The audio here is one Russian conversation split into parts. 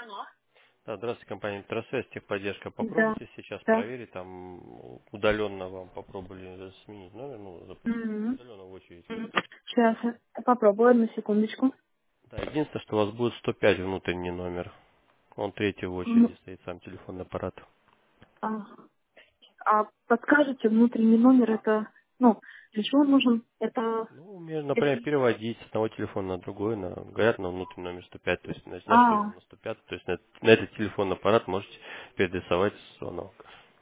Да, здравствуйте, компания Интерсвязь, техподдержка. Да, Попробуйте сейчас да. проверить, там удаленно вам попробовали сменить номер, ну, Мгм. удаленно в очередь. Сейчас я попробую, одну секундочку. Да, единственное, что у вас будет 105 внутренний номер. Он третий в очереди М, стоит, сам телефонный аппарат. А, а подскажете, внутренний номер это, ну, для чего он нужен? Это Ну, например, если... переводить с одного телефона на другой, говорят, на внутренний номер 105, то есть на что А, именно на 105, то есть на этот телефонный аппарат можете переадресовать звонок.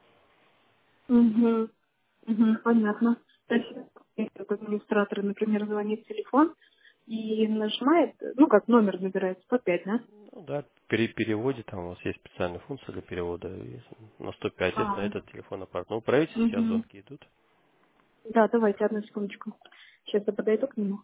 угу, понятно. То есть, если вот администратор, например, звонит в телефон и нажимает, ну, как номер набирает 105, да? Ну да, переводе там у вас есть специальная функция для перевода и на 105, если на А, этот телефонный аппарат. Ну, проверьте, сейчас угу. звонки идут. Да, давайте, одну секундочку. Сейчас я подойду к нему.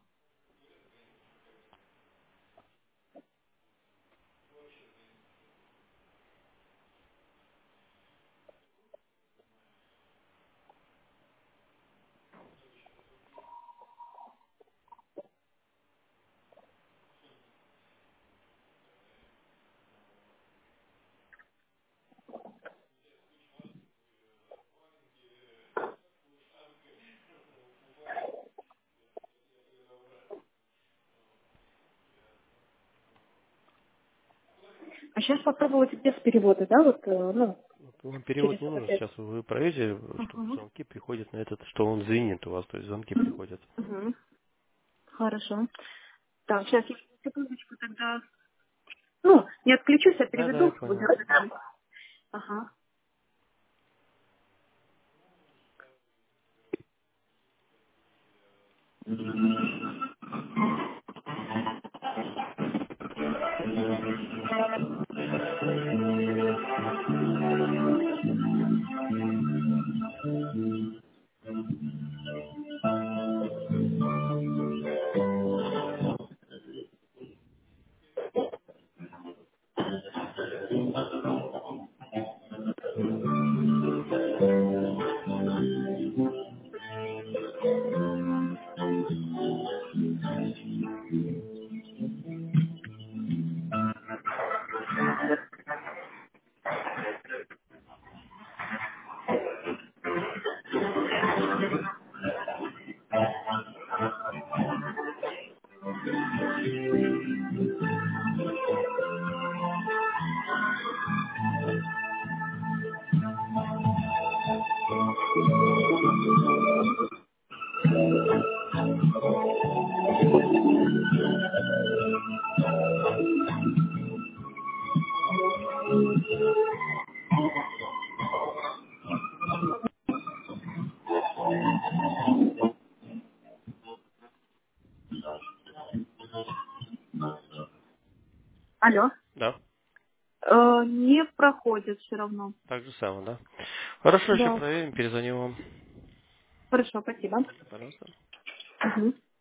А сейчас попробовать без перевода, да, вот, ну, Вот вам перевод через не нужен, 105. сейчас вы проверите, что Угу. звонки приходят на этот, что он звенит у вас, то есть звонки приходят. Угу. Хорошо. Так, сейчас я секундочку тогда. Ну, не отключусь, а Да, да, я переведу. Вы понял. держите. Ага. Алло. Да, Не проходит все равно. так же самое, да. Хорошо, еще Да. проверим, перезвоним вам. Хорошо, спасибо. Пожалуйста. Угу.